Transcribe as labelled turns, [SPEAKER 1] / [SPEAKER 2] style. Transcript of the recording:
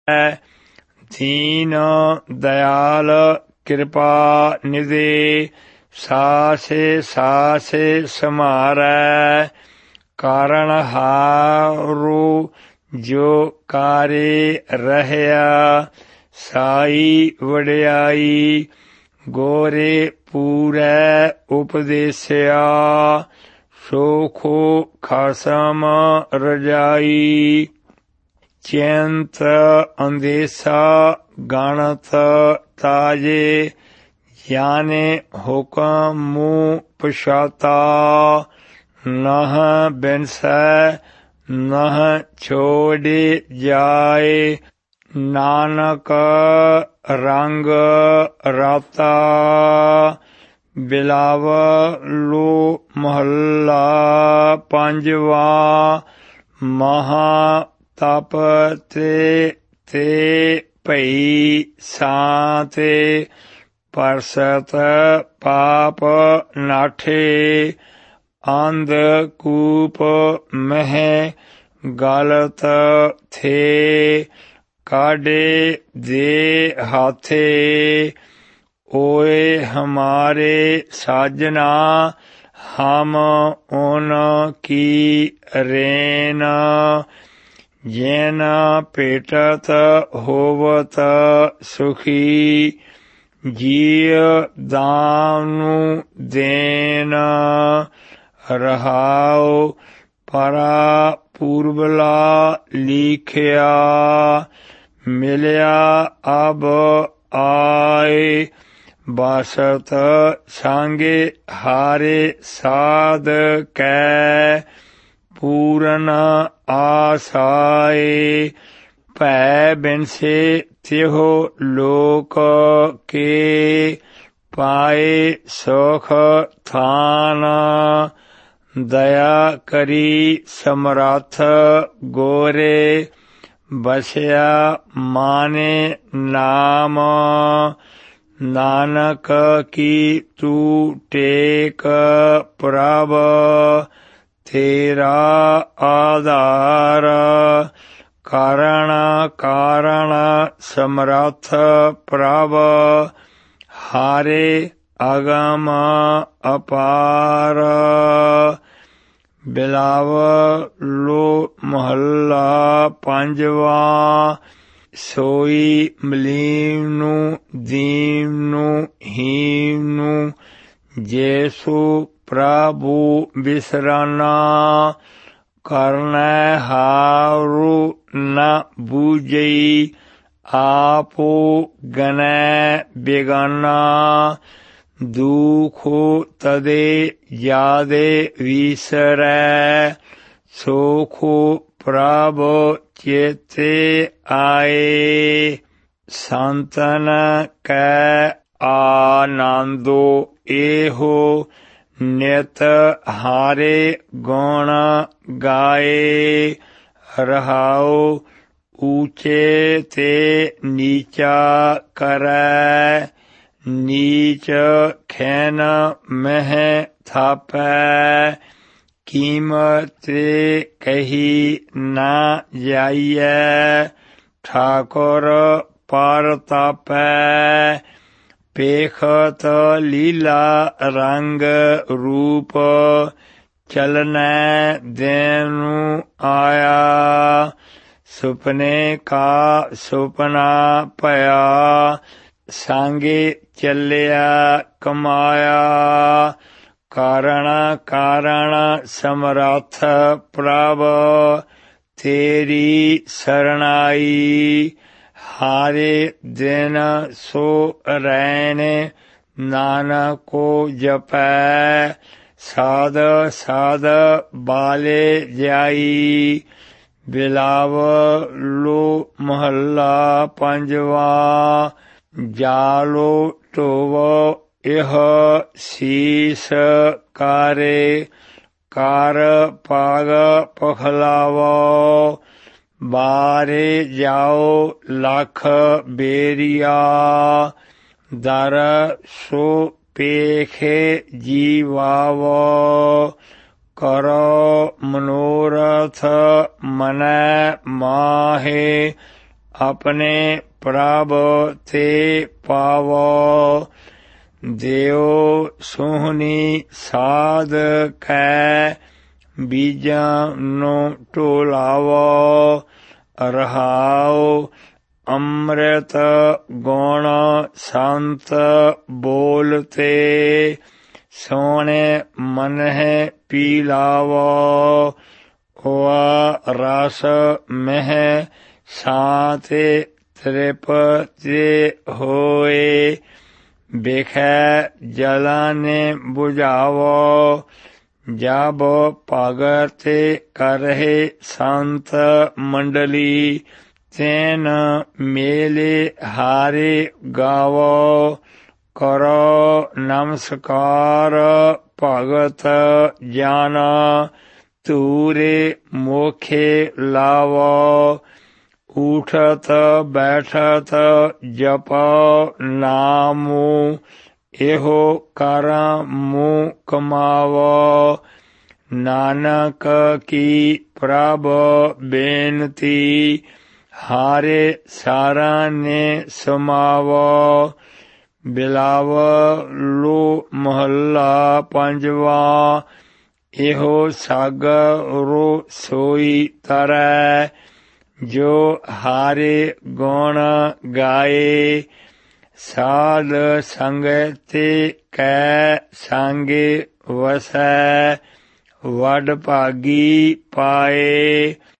[SPEAKER 1] दीन दयाल कृपा निधे सासे सासे समारै कारण हारो जो कारे रहया साई वड्याई गोरे पूरै उपदेशया सोखो खसम रजाई चिंत अंदेसा गणत ताजे याने हुक्म मुँह पछाता नह बिनसै नह छोड़े जाए नानक रंग राता बिलावलो महला पंजवा महा तप ते भई सांते परसत पाप नाठे अंधकूप मह गलत थे काडे दे हाथे ओए हमारे साजना हम उन की रेन जैन पेटत होवत सुखी जीय दानु देन रहाओ परा पूर्वला लिखया मिलया अब आए बासत सांगे हारे साध कै पूरन आसाए भै बिनसे त्यों लोक के पाए सुख थान दया करी समरथ गोरे बसया माने नाम नानक की तू टेक प्रभ तेरा आधार कारण कारण समरथ प्रभ हारे अगम अपार बिलावलो महला पंजवा सोई मलीनु दीनु हीनु जैसो प्रभु बिसराना करना हारु न बूझई आपो गनै बेगाना दुखो तदे यादे विसरै सोखो प्रभ चेते आए संतन कै आनंदो एहो नित हारे गुण गाए रहाओ ऊंचे ते नीचा करै नीच खैन मह थापै कीमत कही न जाइए ठाकुर पर तापै पेखत लीला रंग रूप चलनै देनु आया सुपने का सुपना पया सांगे चलिया कमाया कारण कारण समरथ प्रभ तेरी शरणाई हारे दिन सो रैने नानको जपै साध साध बाले जाई बिलावलो महला पंजवा जालो टोवो इह शीस कारे कार पाग पखलावो बारे जाओ लख बेरिया दर सो पेखे जीवावो करो मनोरथ मनै माहे अपने प्रभ ते पावो देव सोहनी साध कै बीजा नो टोलावो रहाओ अमृत गुण संत बोलते सोने मन है पीलावो वा रस मह साते तृप्ति होए बिखै जलाने बुझावो जब भगत करहे संत मंडली तेन मेले हारे गावो करो नमस्कार भगत जाना तूरे मोखे लावो उठत बैठत जपो नामो एहो करमु कमावो नानक की प्रभ बेनती हारे सारा ने समावो बिलाव लो महला पंजवा एहो सागरो सोई तरੈ जो हारे गुण गाए साध संगति कै संगे वसै वड भागी पाए।